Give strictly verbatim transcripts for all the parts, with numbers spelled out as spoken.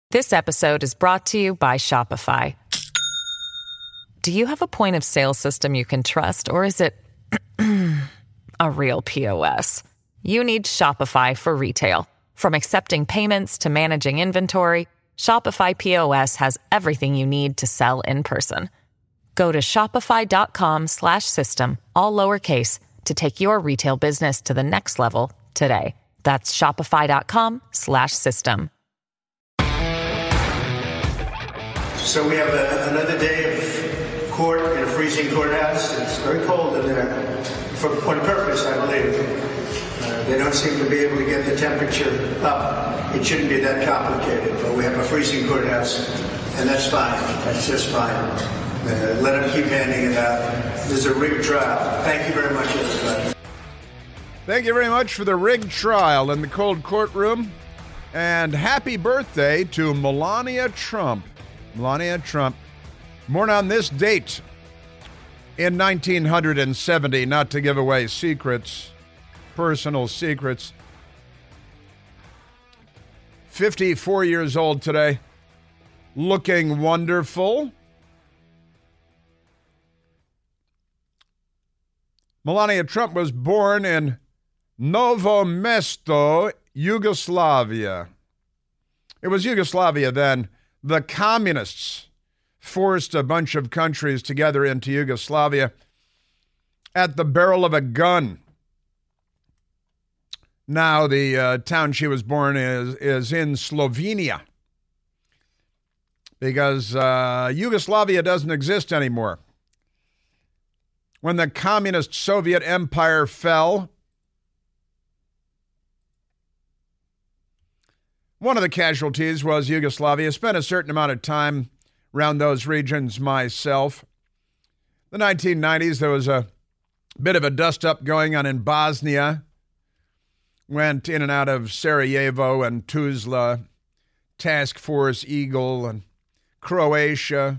This episode is brought to you by Shopify. Do you have a point of sale system you can trust, or is it a real P O S? You need Shopify for retail. From accepting payments to managing inventory, Shopify P O S has everything you need to sell in person. Go to shopify.com slash system, all lowercase, to take your retail business to the next level today. That's shopify.com slash system. So we have a, another day of court in a freezing courthouse. It's very cold in there, for on purpose, I believe. Uh, they don't seem to be able to get the temperature up. It shouldn't be that complicated, but we have a freezing courthouse, and that's fine. That's just fine. Uh, let them keep handing it out. There's a rigged trial. Thank you very much, everybody. Thank you very much for the rigged trial in the cold courtroom. And happy birthday to Melania Trump. Melania Trump, born on this date in nineteen seventy, not to give away secrets, personal secrets. fifty-four years old today, looking wonderful. Melania Trump was born in Novo Mesto, Yugoslavia. It was Yugoslavia then. The communists forced a bunch of countries together into Yugoslavia at the barrel of a gun. Now the uh, town she was born in is, is in Slovenia because uh, Yugoslavia doesn't exist anymore. When the communist Soviet empire fell, one of the casualties was Yugoslavia. Spent a certain amount of time around those regions myself. The nineteen nineties, there was a bit of a dust-up going on in Bosnia. Went in and out of Sarajevo and Tuzla, Task Force Eagle, and Croatia.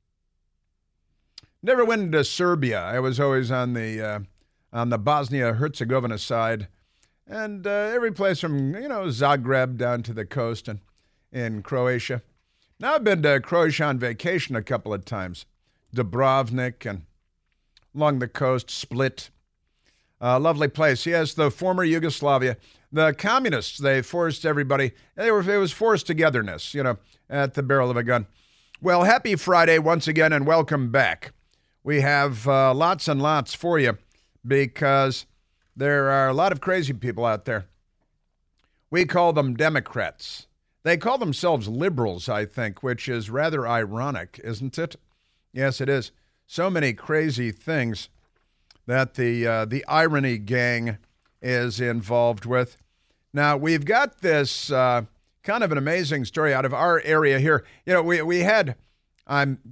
Never went into Serbia. I was always on the uh, on the Bosnia-Herzegovina side. And uh, every place from, you know, Zagreb down to the coast and in Croatia. Now I've been to Croatia on vacation a couple of times. Dubrovnik and along the coast, Split. Uh, lovely place. Yes, the former Yugoslavia. The communists, they forced everybody. They were, it was forced togetherness, you know, at the barrel of a gun. Well, happy Friday once again and welcome back. We have uh, lots and lots for you because there are a lot of crazy people out there. We call them Democrats. They call themselves liberals, I think, which is rather ironic, isn't it? Yes, it is. So many crazy things that the uh, the irony gang is involved with. Now, we've got this uh, kind of an amazing story out of our area here. You know, we, we had um,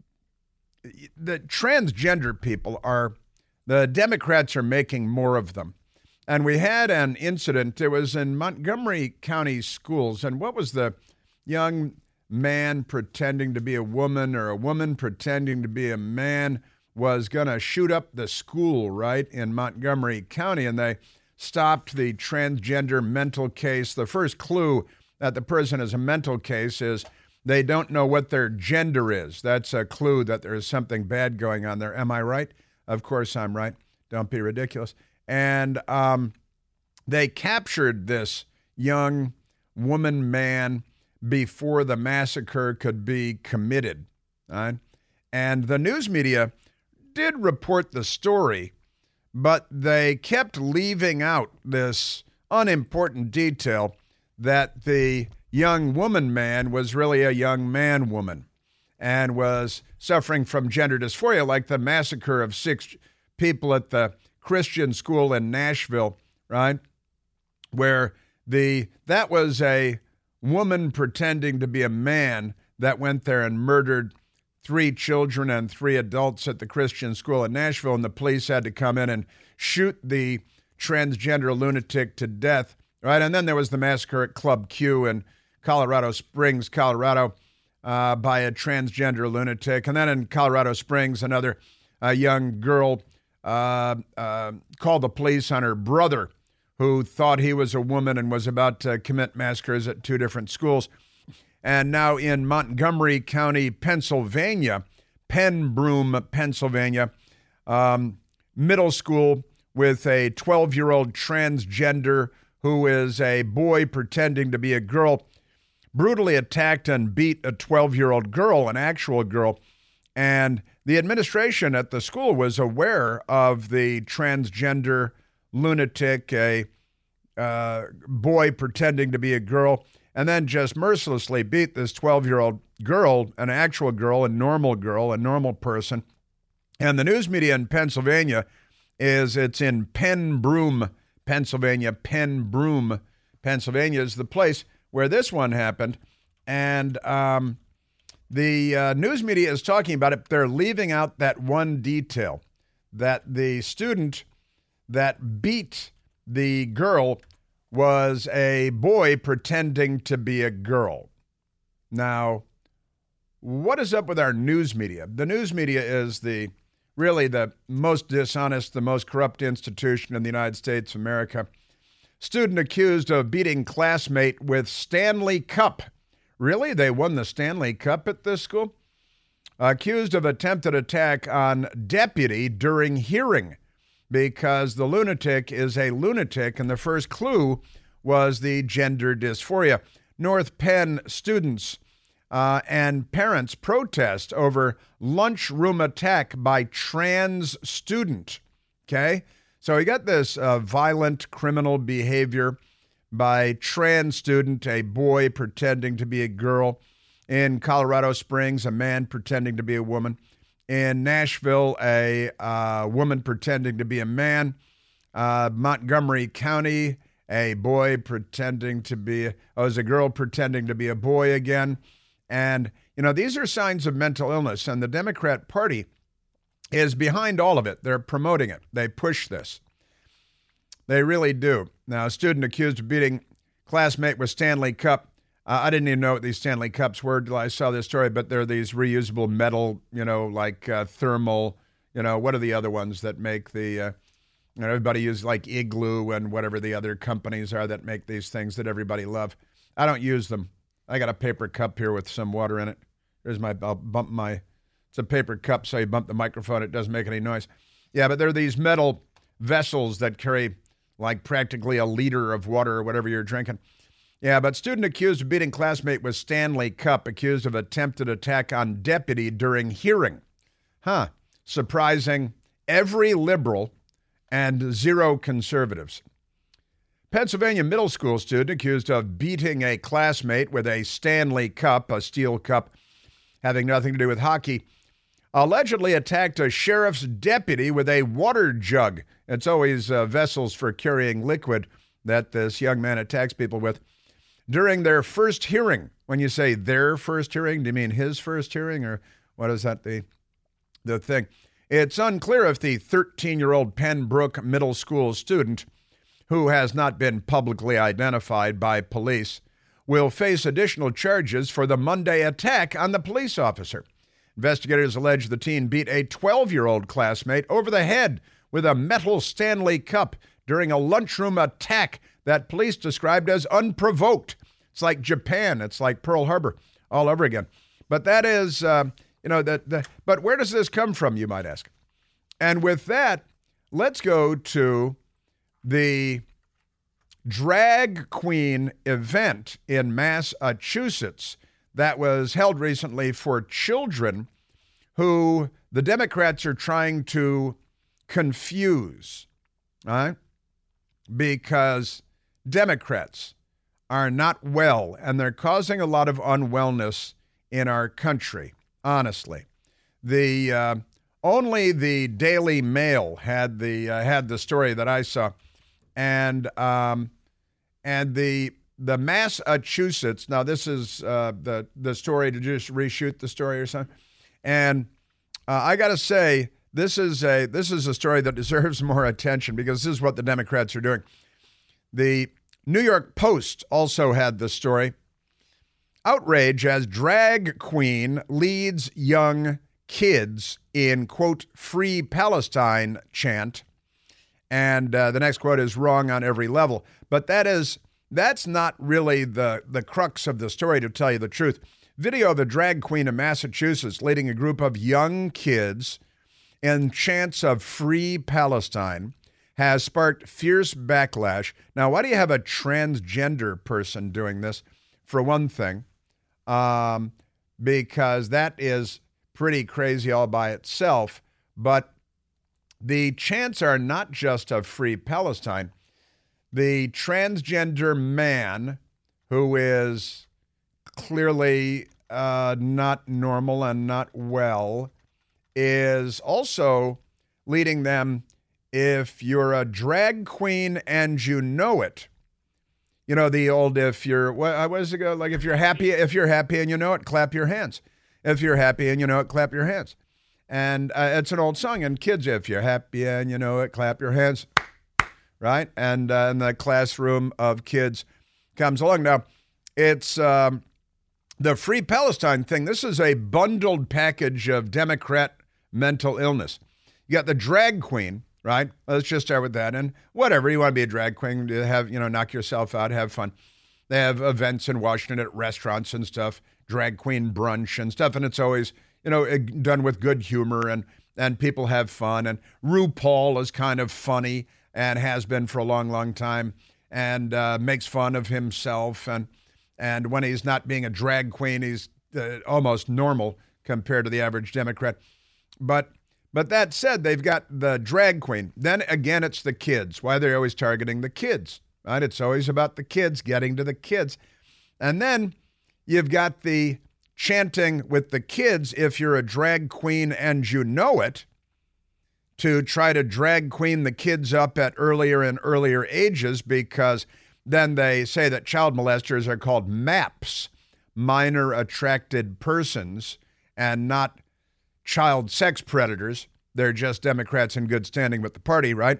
the transgender people are, the Democrats are making more of them. And we had an incident. It was in Montgomery County schools. And what was the young man pretending to be a woman or a woman pretending to be a man was going to shoot up the school, right, in Montgomery County. And they stopped the transgender mental case. The first clue that the person is a mental case is they don't know what their gender is. That's a clue that there is something bad going on there. Am I right? Of course I'm right. Don't be ridiculous. And um, they captured this young woman man before the massacre could be committed. Right? And the news media did report the story, but they kept leaving out this unimportant detail that the young woman man was really a young man woman and was suffering from gender dysphoria, like the massacre of six people at the Christian school in Nashville, right? Where the that was a woman pretending to be a man that went there and murdered three children and three adults at the Christian school in Nashville, and the police had to come in and shoot the transgender lunatic to death, right? And then there was the massacre at Club Q in Colorado Springs, Colorado, uh, by a transgender lunatic. And then in Colorado Springs, another uh, young girl uh, uh, called the police on her brother, who thought he was a woman and was about to commit massacres at two different schools. And now in Montgomery County, Pennsylvania, Pembroke, Pennsylvania, um, middle school with a twelve-year-old transgender who is a boy pretending to be a girl, brutally attacked and beat a twelve-year-old girl, an actual girl. And the administration at the school was aware of the transgender lunatic, a uh, boy pretending to be a girl, and then just mercilessly beat this twelve-year-old girl, an actual girl, a normal girl, a normal person. And the news media in Pennsylvania is, it's in Pembroke, Pennsylvania. Pembroke, Pennsylvania is the place where this one happened. And um, the uh, news media is talking about it. They're leaving out that one detail, that the student that beat the girl was a boy pretending to be a girl. Now, what is up with our news media? The news media is the really the most dishonest, the most corrupt institution in the United States of America. Student accused of beating classmate with Stanley Cup. Really? They won the Stanley Cup at this school? Accused of attempted attack on deputy during hearing, because the lunatic is a lunatic, and the first clue was the gender dysphoria. North Penn students uh, and parents protest over lunchroom attack by trans student. Okay? So we got this uh, violent criminal behavior by trans student, a boy pretending to be a girl. In Colorado Springs, a man pretending to be a woman. In Nashville, a uh, woman pretending to be a man. Uh, Montgomery County, a boy pretending to be, oh, is a girl pretending to be a boy again. And, you know, these are signs of mental illness, and the Democrat Party is behind all of it. They're promoting it. They push this. They really do. Now, a student accused of beating classmate with Stanley Cup. Uh, I didn't even know what these Stanley Cups were until I saw this story, but they're these reusable metal, you know, like uh, thermal, you know, what are the other ones that make the, uh, you know, everybody uses like Igloo and whatever the other companies are that make these things that everybody love. I don't use them. I got a paper cup here with some water in it. There's my, I'll bump my, it's a paper cup, so you bump the microphone, it doesn't make any noise. Yeah, but they're these metal vessels that carry like practically a liter of water or whatever you're drinking. Yeah, but student accused of beating classmate with Stanley Cup, accused of attempted attack on deputy during hearing. Huh. Surprising every liberal and zero conservatives. Pennsylvania middle school student accused of beating a classmate with a Stanley Cup, a steel cup, having nothing to do with hockey, allegedly attacked a sheriff's deputy with a water jug. It's always uh, vessels for carrying liquid that this young man attacks people with. During their first hearing, when you say their first hearing, do you mean his first hearing, or what is that the the thing? It's unclear if the thirteen-year-old Pembroke middle school student, who has not been publicly identified by police, will face additional charges for the Monday attack on the police officer. Investigators allege the teen beat a twelve-year-old classmate over the head with a metal Stanley Cup during a lunchroom attack that police described as unprovoked. It's like Japan. It's like Pearl Harbor all over again. But that is, uh, you know, that. The, but where does this come from, you might ask? And with that, let's go to the drag queen event in Massachusetts that was held recently for children who the Democrats are trying to confuse, all right? Because Democrats are not well, and they're causing a lot of unwellness in our country, honestly. The uh, only the Daily Mail had the uh, had the story that I saw, and um, and the the Massachusetts. Now this is uh, the the story to just reshoot the story or something, and uh, I got to say this is a this is a story that deserves more attention because this is what the Democrats are doing. The New York Post also had the story. Outrage as drag queen leads young kids in, quote, Free Palestine chant. And uh, the next quote is wrong on every level. But that is that's not really the, the crux of the story, to tell you the truth. Video of the drag queen in Massachusetts leading a group of young kids in chants of Free Palestine has sparked fierce backlash. Now, why do you have a transgender person doing this? For one thing, um, because that is pretty crazy all by itself. But the chants are not just of Free Palestine. The transgender man, who is clearly uh, not normal and not well, is also leading them, if you're a drag queen and you know it. You know, the old, if you're, what was it go? Like, if you're happy, if you're happy and you know it, clap your hands. If you're happy and you know it, clap your hands. And uh, it's an old song. And kids, if you're happy and you know it, clap your hands. Right? And, uh, and the classroom of kids comes along. Now, it's um, the Free Palestine thing. This is a bundled package of Democrat mental illness. You got the drag queen, right? Let's just start with that. And whatever, you want to be a drag queen, have, you know, knock yourself out, have fun. They have events in Washington at restaurants and stuff, drag queen brunch and stuff. And it's always, you know, done with good humor, and, and people have fun. And RuPaul is kind of funny and has been for a long, long time, and uh, makes fun of himself. And, and when he's not being a drag queen, he's uh, almost normal compared to the average Democrat. But But that said, they've got the drag queen. Then again, it's the kids. Why they're always targeting the kids, right? It's always about the kids, getting to the kids. And then you've got the chanting with the kids, if you're a drag queen and you know it, to try to drag queen the kids up at earlier and earlier ages, because then they say that child molesters are called MAPS, minor attracted persons, and not child sex predators. They're just Democrats in good standing with the party, right?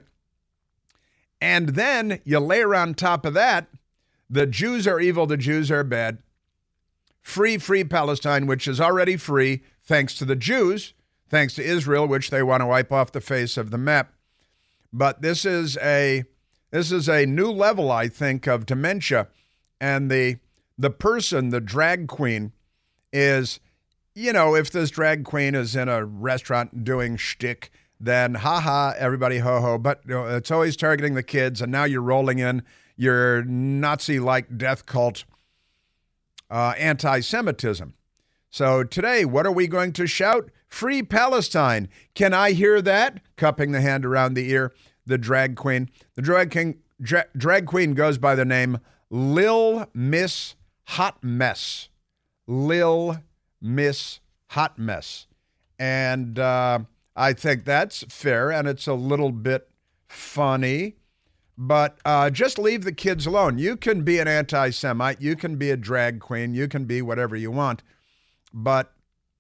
And then you layer on top of that, the Jews are evil, the Jews are bad. Free, free Palestine, which is already free, thanks to the Jews, thanks to Israel, which they want to wipe off the face of the map. But this is a this is a new level, I think, of dementia. And the the person, the drag queen, is, you know, if this drag queen is in a restaurant doing shtick, then ha-ha, everybody ho-ho. But you know, it's always targeting the kids, and now you're rolling in your Nazi-like death cult uh, anti-Semitism. So today, what are we going to shout? Free Palestine. Can I hear that? Cupping the hand around the ear, the drag queen. The drag, king, dra- drag queen goes by the name Lil Miss Hot Mess. Lil Miss Hot Mess. And uh, I think that's fair, and it's a little bit funny. But uh, just leave the kids alone. You can be an anti-Semite. You can be a drag queen. You can be whatever you want. But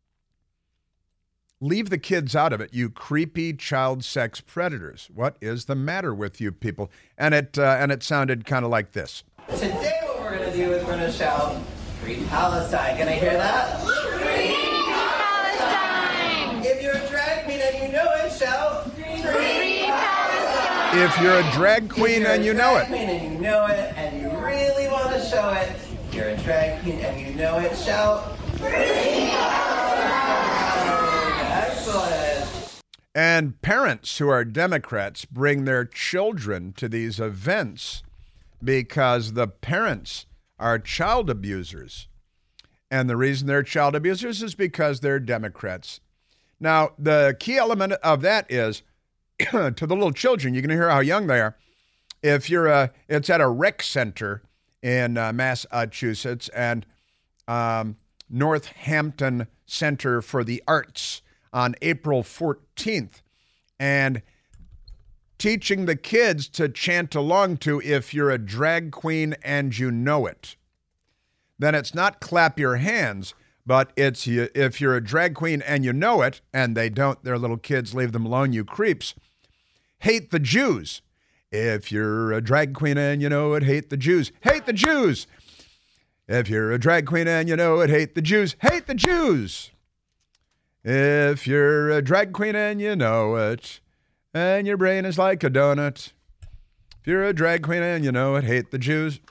leave the kids out of it, you creepy child sex predators. What is the matter with you people? And it uh, and it sounded kind of like this. Today what we're going to do is we're going to shout, Free Palestine. Can I hear that? Free Palestine! If you're a drag queen and you know it, shout, Free Palestine! If you're a drag queen and you know it. If you're a drag queen and you know it and you really want to show it, if you're a drag queen and you know it, shout, Free Palestine! Excellent. And parents who are Democrats bring their children to these events because the parents are child abusers. And the reason they're child abusers is because they're Democrats. Now, the key element of that is to the little children, you can hear how young they are. If you're a, it's at a rec center in uh, Massachusetts, and um, Northampton Center for the Arts on April fourteenth, and teaching the kids to chant along to if you're a drag queen and you know it. Then it's not clap your hands, but it's if you're a drag queen and you know it, and they don't, they're little kids, leave them alone, you creeps. Hate the Jews. If you're a drag queen and you know it, hate the Jews. Hate the Jews. If you're a drag queen and you know it, hate the Jews. Hate the Jews. If you're a drag queen and you know it, and your brain is like a donut. If you're a drag queen and you know it, hate the Jews.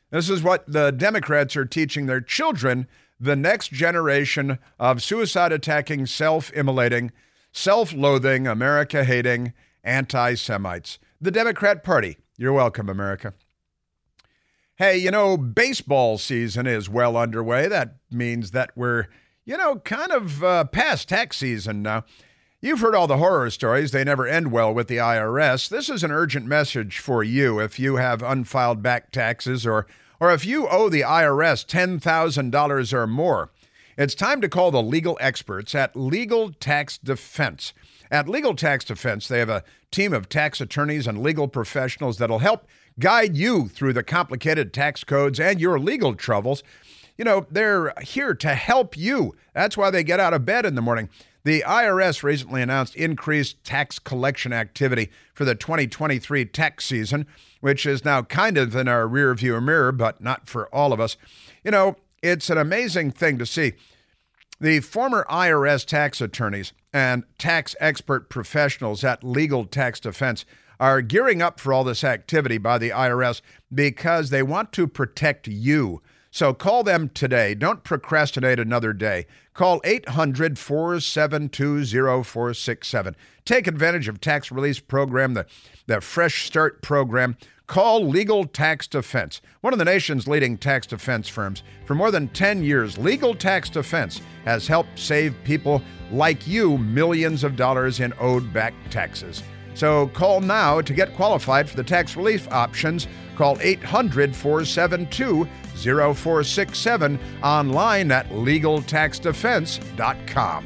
This is what the Democrats are teaching their children, the next generation of suicide-attacking, self-immolating, self-loathing, America-hating anti-Semites. The Democrat Party. You're welcome, America. Hey, you know, baseball season is well underway. That means that we're, you know, kind of uh, past tax season now. You've heard all the horror stories. They never end well with the I R S. This is an urgent message for you if you have unfiled back taxes or, or if you owe the I R S ten thousand dollars or more. It's time to call the legal experts at Legal Tax Defense. At Legal Tax Defense, they have a team of tax attorneys and legal professionals that'll help guide you through the complicated tax codes and your legal troubles. You know, they're here to help you. That's why they get out of bed in the morning. The I R S recently announced increased tax collection activity for the twenty twenty-three tax season, which is now kind of in our rearview mirror, but not for all of us. You know, it's an amazing thing to see. The former I R S tax attorneys and tax expert professionals at Legal Tax Defense are gearing up for all this activity by the I R S because they want to protect you. So call them today. Don't procrastinate another day. Call eight hundred, four seven two, zero four six seven. Take advantage of tax release program, the, the Fresh Start program. Call Legal Tax Defense, one of the nation's leading tax defense firms. For more than ten years, Legal Tax Defense has helped save people like you millions of dollars in owed back taxes. So call now to get qualified for the tax relief options. Call eight hundred, four seven two, zero four six seven, online at legal tax defense dot com.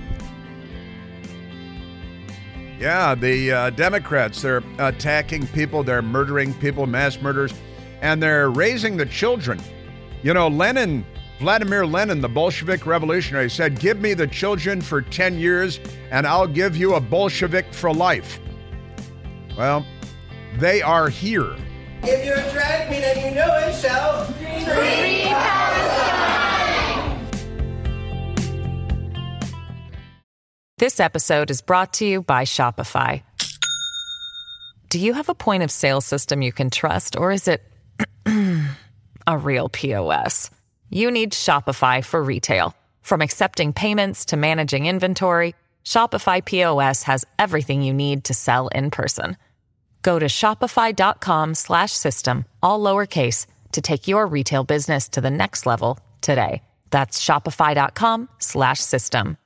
Yeah, the uh, Democrats, they're attacking people, they're murdering people, mass murders, and they're raising the children. You know, Lenin, Vladimir Lenin, the Bolshevik revolutionary, said, "Give me the children for ten years, and I'll give you a Bolshevik for life." Well, they are here. If you're a drag queen and you know it, shout, "Free Palestine!" This episode is brought to you by Shopify. Do you have a point of sale system you can trust, or is it a real P O S? You need Shopify for retail. From accepting payments to managing inventory, Shopify P O S has everything you need to sell in person. Go to shopify.com slash system, all lowercase, to take your retail business to the next level today. That's shopify.com slash system.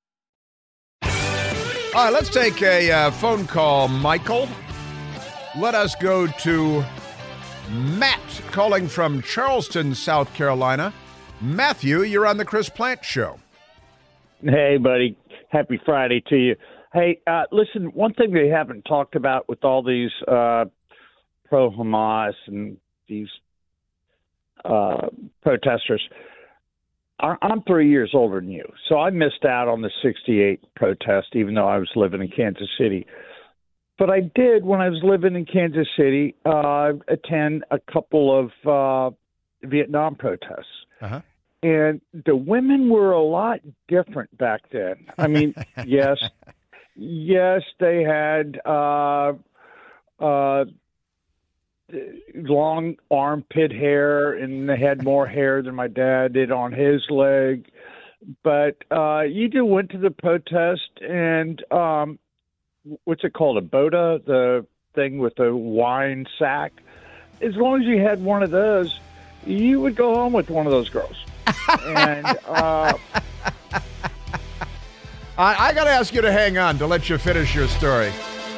All right, let's take a uh, phone call, Michael. Let us go to Matt, calling from Charleston, South Carolina. Matthew, you're on the Chris Plante Show. Hey, buddy. Happy Friday to you. Hey, uh, listen, one thing they haven't talked about with all these uh, pro-Hamas and these uh, protesters, I- I'm three years older than you, so I missed out on the sixty-eight protest, even though I was living in Kansas City. But I did, when I was living in Kansas City, uh, attend a couple of uh, Vietnam protests. Uh-huh. And the women were a lot different back then. I mean, yes, yes, they had uh, uh, long armpit hair, and they had more hair than my dad did on his leg. But uh, you just went to the protest, and um, what's it called, a boda, the thing with the wine sack? As long as you had one of those, you would go home with one of those girls. and uh, I, I got to ask you to hang on to let you finish your story.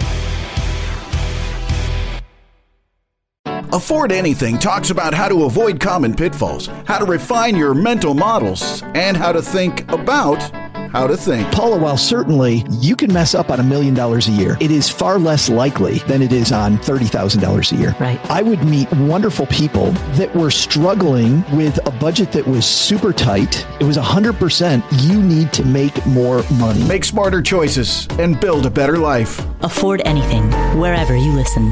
Afford Anything talks about how to avoid common pitfalls, how to refine your mental models, and how to think about how to think. Paula, while certainly you can mess up on a million dollars a year, it is far less likely than it is on thirty thousand dollars a year. Right. I would meet wonderful people that were struggling with a budget that was super tight. It was one hundred percent you need to make more money. Make smarter choices and build a better life. Afford Anything, wherever you listen.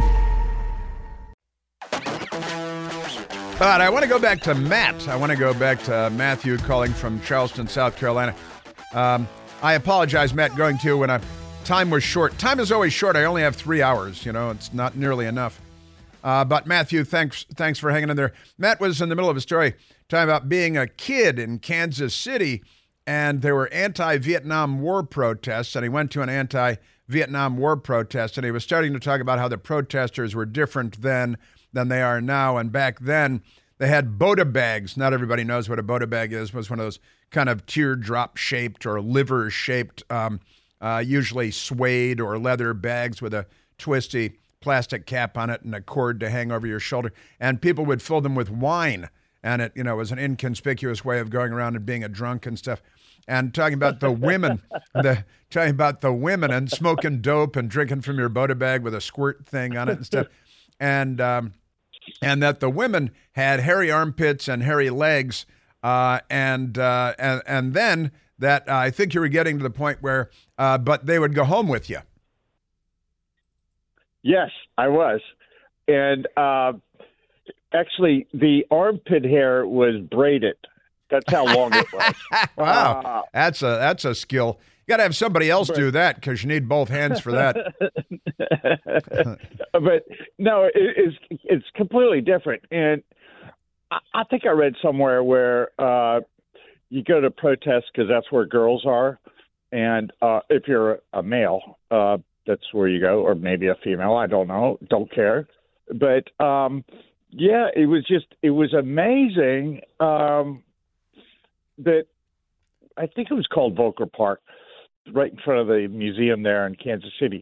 All right, I want to go back to Matt. I want to go back to Matthew calling from Charleston, South Carolina. Um, I apologize, Matt, going to when I, time was short. Time is always short. I only have three hours. You know, it's not nearly enough. Uh, but Matthew, thanks thanks for hanging in there. Matt was in the middle of a story talking about being a kid in Kansas City, and there were anti-Vietnam War protests, and he went to an anti-Vietnam War protest, and he was starting to talk about how the protesters were different then than they are now. And back then, they had Bota bags. Not everybody knows what a Bota bag is. It was one of those kind of teardrop-shaped or liver-shaped, um, uh, usually suede or leather bags with a twisty plastic cap on it and a cord to hang over your shoulder. And people would fill them with wine. And it, you know, was an inconspicuous way of going around and being a drunk and stuff. And talking about the women, the talking about the women and smoking dope and drinking from your Bota bag with a squirt thing on it and stuff. And um, and that the women had hairy armpits and hairy legs. Uh, and, uh, and and then that uh, I think you were getting to the point where, uh, but they would go home with you. Yes, I was. And uh, actually, the armpit hair was braided. That's how long it was. Wow, uh, that's a that's a skill. You got to have somebody else do that because you need both hands for that. But no, it, it's it's completely different. And I, I think I read somewhere where uh, you go to protest because that's where girls are, and uh, if you're a male. Uh, That's where you go, or maybe a female. I don't know. Don't care. But, um, yeah, it was just, it was amazing um, that I think it was called Volker Park, right in front of the museum there in Kansas City.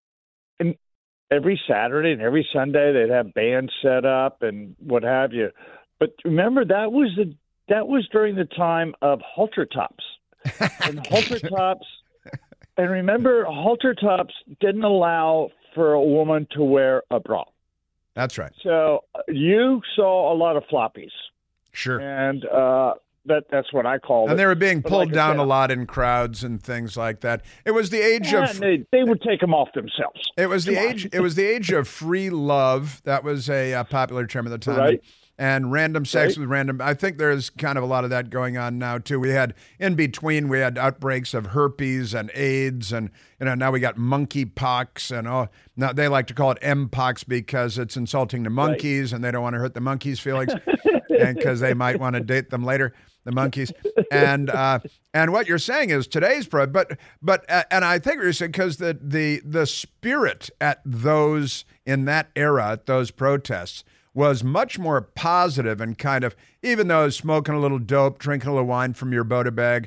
And every Saturday and every Sunday they'd have bands set up and what have you. But remember, that was the that was during the time of halter tops. And halter tops... And remember, halter tops didn't allow for a woman to wear a bra. That's right. So you saw a lot of floppies. Sure. And uh, that that's what I call it. And they were being But pulled like down said, a lot in crowds and things like that. It was the age yeah, of they, they would take them off themselves. It was the Come age on. it was the age of free love. That was a uh, popular term at the time. Right. And random sex Right. with random. I think there's kind of a lot of that going on now too. We had in between we had outbreaks of herpes and AIDS, and you know now we got monkeypox, and oh now they like to call it M-pox because it's insulting to monkeys, right. And they don't want to hurt the monkeys' feelings, and because they might want to date them later, the monkeys. And uh, and what you're saying is today's pro, but but uh, and I think what you're saying because the the the spirit at those in that era at those protests was much more positive and kind of, even though smoking a little dope, drinking a little wine from your Bota bag,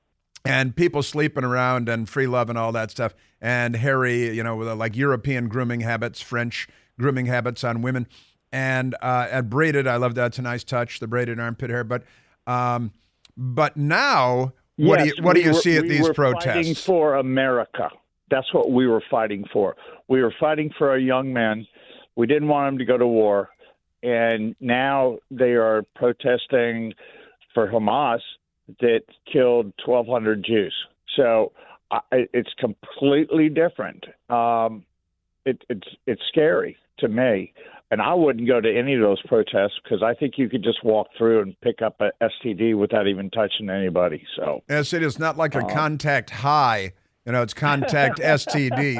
and people sleeping around and free love and all that stuff, and hairy, you know, like European grooming habits, French grooming habits on women, and uh, and braided. I love that. It's a nice touch, the braided armpit hair. But um, but now, what Yes, do you what do we you were- see at we these were protests? Fighting for America. That's what we were fighting for. We were fighting for our young men. We didn't want them to go to war. And now they are protesting for Hamas that killed twelve hundred Jews. So I, it's completely different. Um, it, it's it's scary to me. And I wouldn't go to any of those protests because I think you could just walk through and pick up a S T D without even touching anybody. So Yes, it is not like a Uh, contact high. You know, it's contact S T D.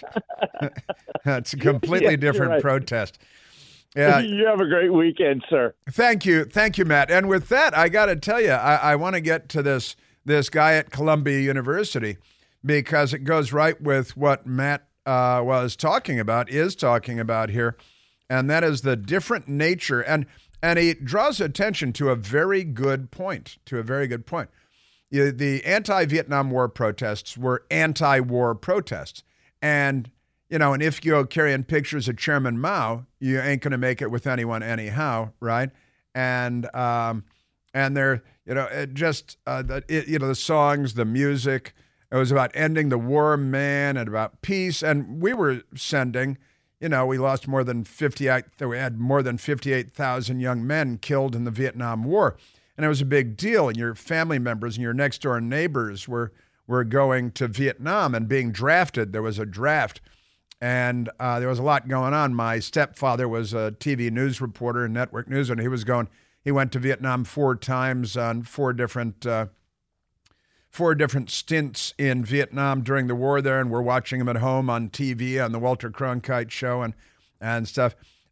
It's a completely Yeah, you're different right. protest. Yeah. You have a great weekend, sir. Thank you. Thank you, Matt. And with that, I got to tell you, I, I want to get to this this guy at Columbia University because it goes right with what Matt uh, was talking about, is talking about here, and that is the different nature. And, and he draws attention to a very good point, to a very good point. You- The anti-Vietnam War protests were anti-war protests. And You know, and if you go carrying pictures of Chairman Mao, you ain't going to make it with anyone anyhow, right? And um, and they're, you know, it just, uh, the, it, you know, the songs, the music, it was about ending the war, man, and about peace. And we were sending, you know, we lost more than fifty-eight, we had more than fifty-eight thousand young men killed in the Vietnam War. And it was a big deal. And your family members and your next door neighbors were, were going to Vietnam and being drafted. There was a draft. And uh, there was a lot going on. My stepfather was a T V news reporter and network news, and he was going. He went to Vietnam four times on four different uh, four different stints in Vietnam during the war there, and we're watching him at home on T V on the Walter Cronkite show and and stuff.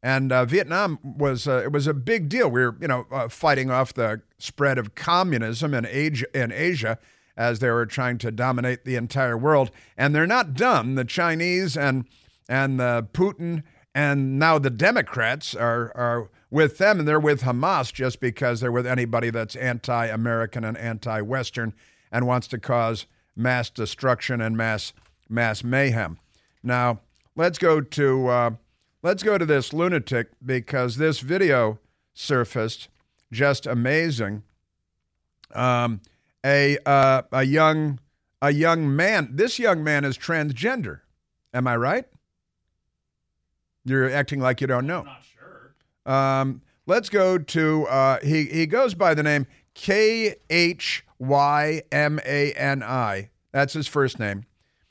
And uh, Vietnam was uh, it was a big deal. We were, you know, uh, fighting off the spread of communism in Asia, in Asia as they were trying to dominate the entire world. And they're not dumb. The Chinese and and uh, Putin and now the Democrats are are with them, and they're with Hamas just because they're with anybody that's anti-American and anti-Western and wants to cause mass destruction and mass mass mayhem. Now let's go to. Uh, Let's go to this lunatic because this video surfaced, just amazing. Um, a uh, a young a young man. This young man is transgender. Am I right? You're acting like you don't know. I'm not sure. Um, let's go to. Uh, he he goes by the name K H Y M A N I. That's his first name.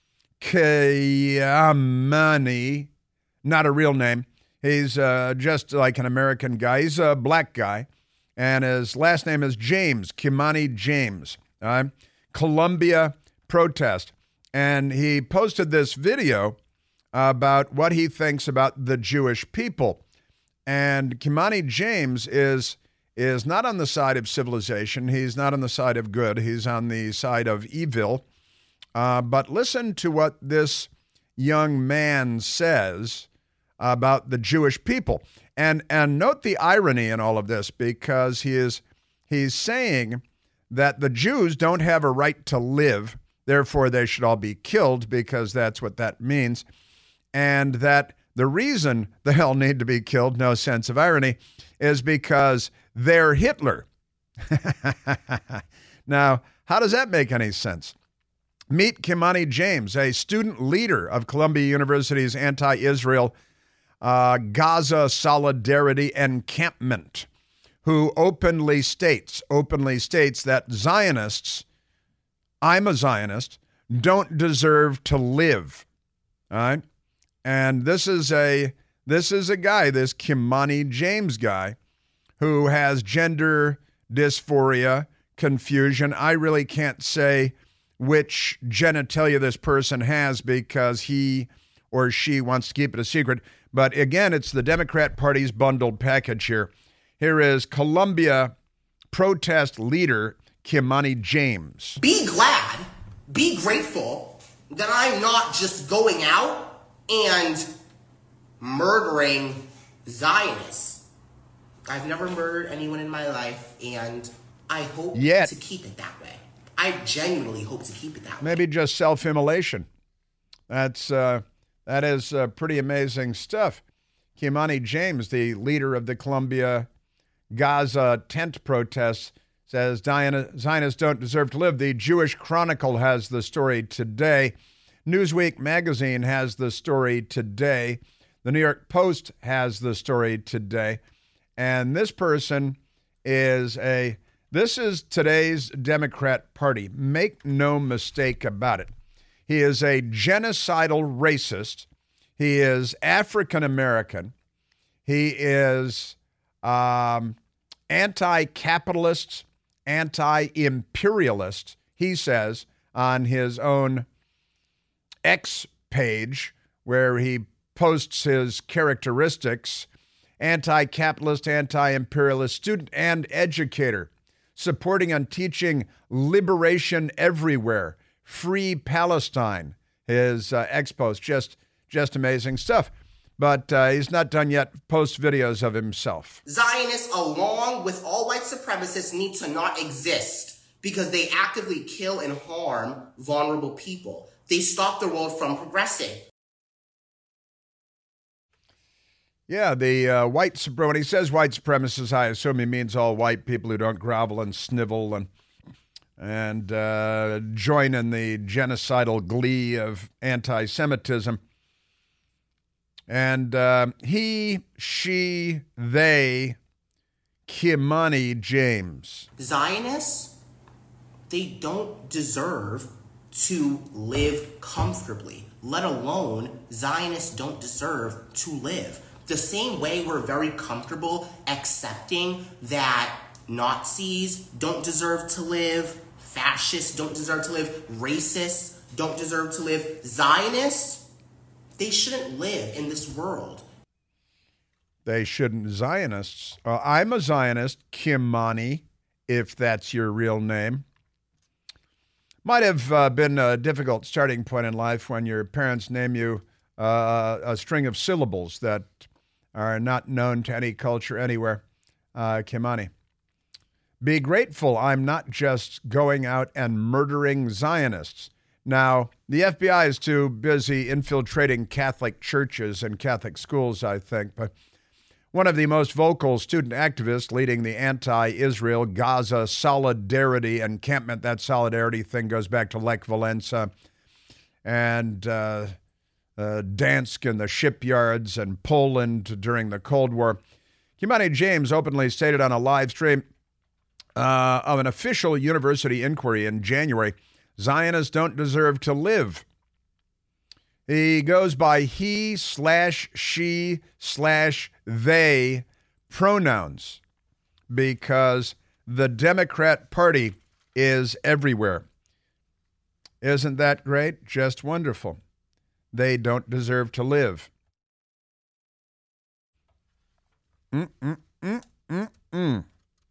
Kimani. Not a real name. He's uh, just like an American guy. He's a black guy. And his last name is James, Kimani James. Uh, Columbia protest. And he posted this video about what he thinks about the Jewish people. And Kimani James is, is not on the side of civilization. He's not on the side of good. He's on the side of evil. Uh, but listen to what this young man says about the Jewish people. And and note the irony in all of this, because he is he's saying that the Jews don't have a right to live, therefore they should all be killed, because that's what that means. And that the reason they all need to be killed, no sense of irony, is because they're Hitler. Now, how does that make any sense? Meet Kimani James, a student leader of Columbia University's anti-Israel uh, Gaza Solidarity Encampment, who openly states, openly states that Zionists, I'm a Zionist, don't deserve to live. All right? And this is a this is a guy, this Kimani James guy, who has gender dysphoria, confusion. I really can't say which genitalia this person has because he or she wants to keep it a secret. But again, it's the Democrat Party's bundled package here. Here is Columbia protest leader Kimani James. Be glad, be grateful that I'm not just going out and murdering Zionists. I've never murdered anyone in my life, and I hope Yet. to keep it that way. I genuinely hope to keep it that way. Maybe just self-immolation. That's uh, that is uh, pretty amazing stuff. Kimani James, the leader of the Columbia Gaza tent protests, says Zionists don't deserve to live. The Jewish Chronicle has the story today. Newsweek magazine has the story today. The New York Post has the story today. And this person is a This is today's Democrat Party. Make no mistake about it. He is a genocidal racist. He is African-American. He is um, anti-capitalist, anti-imperialist, he says, on his own X page, where he posts his characteristics: anti-capitalist, anti-imperialist, student and educator, supporting and teaching liberation everywhere, free Palestine. His uh, X post, just just amazing stuff. But uh, he's not done yet. Post videos of himself. Zionists, along with all white supremacists, need to not exist because they actively kill and harm vulnerable people. They stop the world from progressing. Yeah, the uh, white, when he says white supremacists, I assume he means all white people who don't grovel and snivel and and uh, join in the genocidal glee of anti-Semitism. And uh, he, she, they, Kimani James. Zionists, they don't deserve to live comfortably, let alone Zionists don't deserve to live. The same way we're very comfortable accepting that Nazis don't deserve to live, fascists don't deserve to live, racists don't deserve to live, Zionists, they shouldn't live in this world. they shouldn't. Zionists. Uh, I'm a Zionist, Kimani, if that's your real name. Might have uh, been a difficult starting point in life when your parents name you uh, a string of syllables that are not known to any culture anywhere. Uh, Kimani. Be grateful I'm not just going out and murdering Zionists. Now, the F B I is too busy infiltrating Catholic churches and Catholic schools, I think, but one of the most vocal student activists leading the anti-Israel Gaza solidarity encampment, that solidarity thing goes back to Lech Walesa and uh, uh, Dansk and the shipyards and Poland during the Cold War. Kimani James openly stated on a live stream uh, of an official university inquiry in January, Zionists don't deserve to live. He goes by he slash she slash they pronouns because the Democrat Party is everywhere. Isn't that great? Just wonderful. They don't deserve to live. Mm, mm, mm, mm, mm.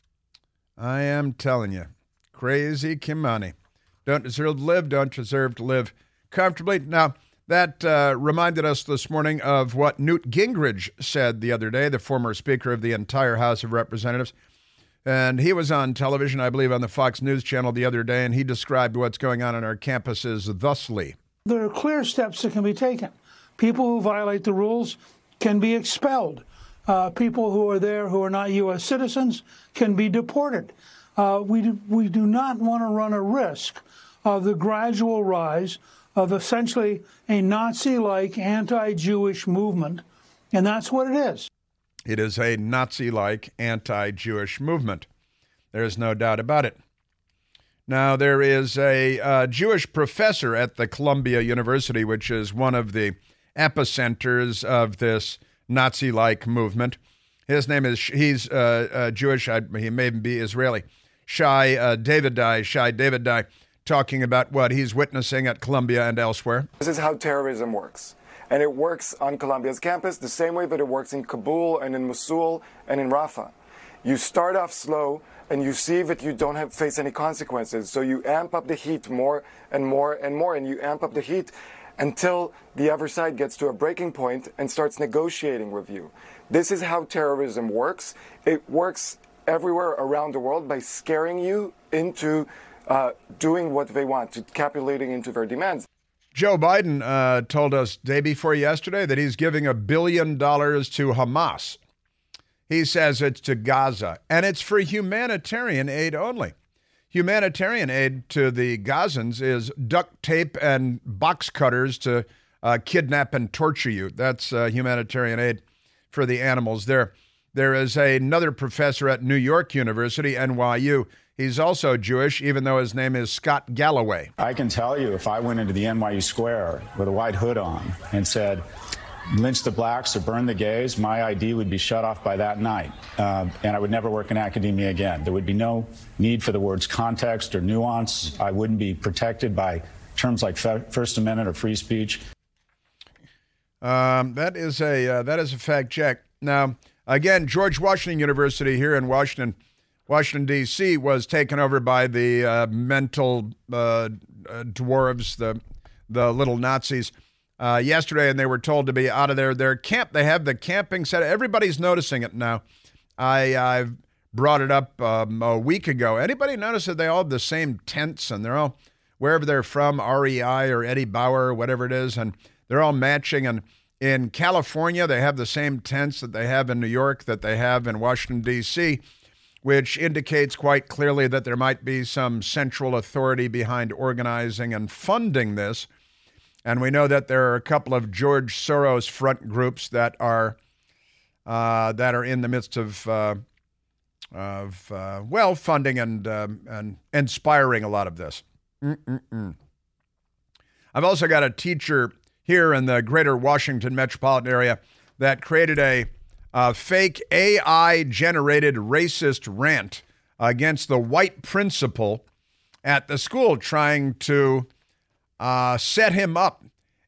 I am telling you, crazy Kimani. Don't deserve to live, don't deserve to live comfortably. Now, that uh, reminded us this morning of what Newt Gingrich said the other day, the former Speaker of the entire House of Representatives. And he was on television, I believe, on the Fox News Channel the other day, and he described what's going on on our campuses thusly. There are clear steps that can be taken. People who violate the rules can be expelled. Uh, people who are there who are not U S citizens can be deported. Uh, we, do, we do not want to run a risk of the gradual rise of essentially a Nazi-like anti-Jewish movement, and that's what it is. It is a Nazi-like anti-Jewish movement. There is no doubt about it. Now, there is a uh, Jewish professor at the Columbia University, which is one of the epicenters of this Nazi-like movement. His name is, he's uh, uh, Jewish, I, he may be Israeli, Shai uh, Davidai, Shai Davidai, talking about what he's witnessing at Columbia and elsewhere. This is how terrorism works. And it works on Columbia's campus the same way that it works in Kabul and in Mosul and in Rafah. You start off slow and you see that you don't have face any consequences. So you amp up the heat more and more and more, and you amp up the heat until the other side gets to a breaking point and starts negotiating with you. This is how terrorism works. It works everywhere around the world by scaring you into uh, doing what they want, to capitulating into their demands. Joe Biden uh, told us day before yesterday that he's giving a billion dollars to Hamas. He says it's to Gaza, and it's for humanitarian aid only. Humanitarian aid to the Gazans is duct tape and box cutters to uh, kidnap and torture you. That's uh, humanitarian aid for the animals there. There is another professor at New York University, N Y U. He's also Jewish, even though his name is Scott Galloway. I can tell you, if I went into the N Y U square with a white hood on and said, lynch the blacks or burn the gays, my I D would be shut off by that night. Uh, and I would never work in academia again. There would be no need for the words context or nuance. I wouldn't be protected by terms like First Amendment or free speech. Um, that is a uh, that is a fact check. Now, again, George Washington University here in Washington, Washington, D C was taken over by the uh, mental uh, uh, dwarves, the the little Nazis, uh, yesterday, and they were told to be out of their, their camp. They have the camping set. Everybody's noticing it now. I, I've brought it up um, a week ago. Anybody notice that they all have the same tents, and they're all, wherever they're from, R E I or Eddie Bauer or whatever it is, and they're all matching. And in California, they have the same tents that they have in New York, that they have in Washington, D C, which indicates quite clearly that there might be some central authority behind organizing and funding this. And we know that there are a couple of George Soros front groups that are uh, that are in the midst of uh, of uh, well funding and um, and inspiring a lot of this. Mm-mm-mm. I've also got a teacher here in the greater Washington metropolitan area that created a Uh, fake A I-generated racist rant against the white principal at the school, trying to uh, set him up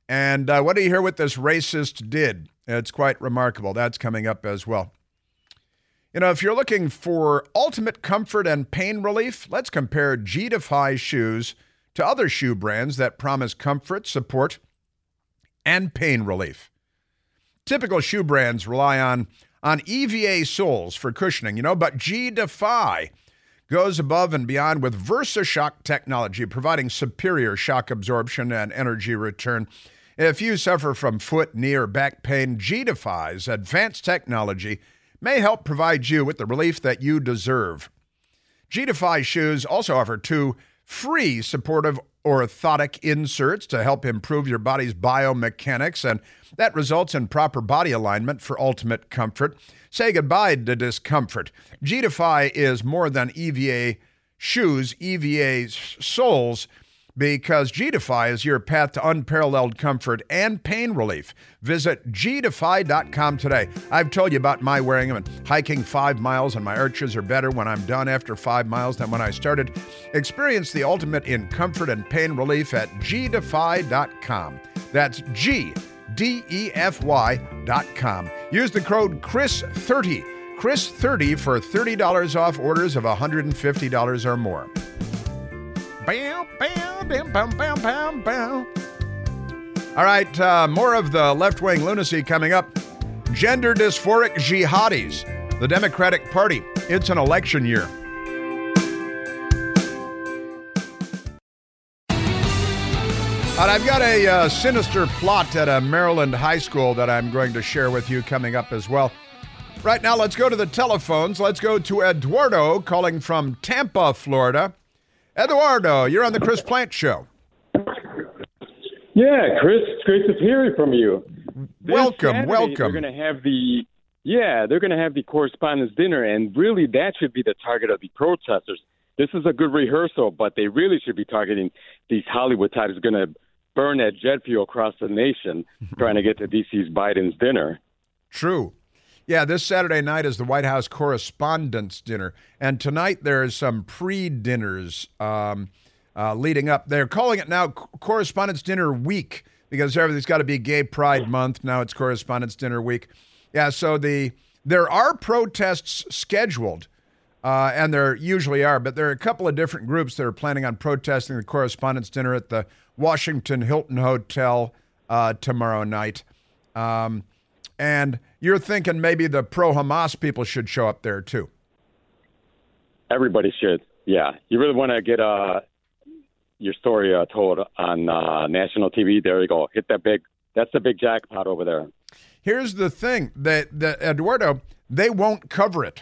And uh, what do you hear what this racist did? It's quite remarkable. That's coming up as well. You know, if you're looking for ultimate comfort and pain relief, let's compare G-Defy shoes to other shoe brands that promise comfort, support, and pain relief. Typical shoe brands rely on, on E V A soles for cushioning, you know, but G-Defy goes above and beyond with VersaShock technology, providing superior shock absorption and energy return. If you suffer from foot, knee, or back pain, G-Defy's advanced technology may help provide you with the relief that you deserve. G-Defy shoes also offer two free supportive orthotic inserts to help improve your body's biomechanics, and that results in proper body alignment for ultimate comfort. Say goodbye to discomfort. G-Defy is more than E V A shoes, E V A soles, because G-Defy is your path to unparalleled comfort and pain relief. Visit G Defy dot com today. I've told you about my wearing them and hiking five miles, and my arches are better when I'm done after five miles than when I started. Experience the ultimate in comfort and pain relief at G Defy dot com. That's G D E F Y dot com. Use the code Chris thirty, Chris thirty for thirty dollars off orders of one hundred fifty dollars or more. Bam, bam, bam, bam, bam, bam, bam. All right, uh, more of the left-wing lunacy coming up. Gender dysphoric jihadis, the Democratic Party. It's an election year. And I've got a uh, sinister plot at a Maryland high school that I'm going to share with you coming up as well. Right now, let's go to the telephones. Let's go to Eduardo calling from Tampa, Florida. Eduardo, you're on the Chris Plante Show. Yeah, Chris, it's great to hear from you. This welcome, Saturday, welcome. They're going to have the yeah, they're going to have the correspondence dinner, and really that should be the target of the protesters. This is a good rehearsal, but they really should be targeting these Hollywood types who are going to burn that jet fuel across the nation trying to get to D C's Biden's dinner. True. Yeah, this Saturday night is the White House Correspondents' Dinner, and tonight there is some pre-dinners um, uh, leading up. They're calling it now Correspondents' Dinner Week because everything's got to be Gay Pride Month. Now it's Correspondents' Dinner Week. Yeah, so the there are protests scheduled, uh, and there usually are, but there are a couple of different groups that are planning on protesting the Correspondents' Dinner at the Washington Hilton Hotel uh, tomorrow night. Um And you're thinking maybe the pro-Hamas people should show up there, too. Everybody should, yeah. You really want to get uh, your story uh, told on uh, national T V. There you go. Hit that big, that's the big jackpot over there. Here's the thing, that, that Eduardo, they won't cover it.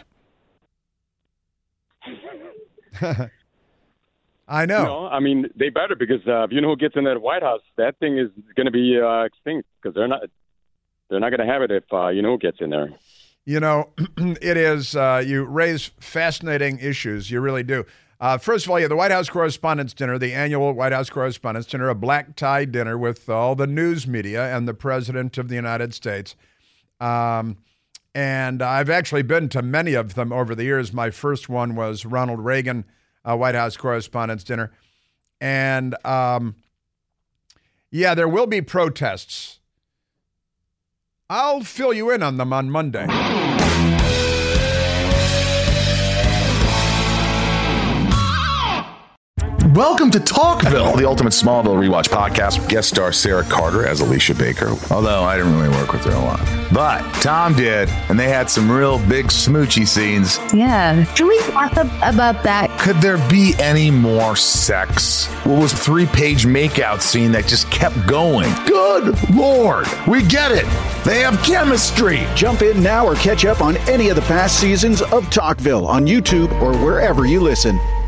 I know. No, I mean, they better because uh, if you know who gets in that White House, that thing is going to be uh, extinct because they're not... They're not going to have it if uh, you know who gets in there. You know, it is, uh, you raise fascinating issues. You really do. Uh, first of all, you have the White House Correspondents' Dinner, the annual White House Correspondents' Dinner, a black tie dinner with all the news media and the President of the United States. Um, and I've actually been to many of them over the years. My first one was Ronald Reagan uh, White House Correspondents' Dinner. And, um, yeah, there will be protests. I'll fill you in on them on Monday. Welcome to Talkville, the ultimate Smallville rewatch podcast. Guest star Sarah Carter as Alicia Baker, although I didn't really work with her a lot. But Tom did, and they had some real big smoochy scenes. Yeah. Can we talk about that? Could there be any more sex? What was a three-page makeout scene that just kept going? Good Lord, we get it. They have chemistry. Jump in now or catch up on any of the past seasons of Talkville on YouTube or wherever you listen.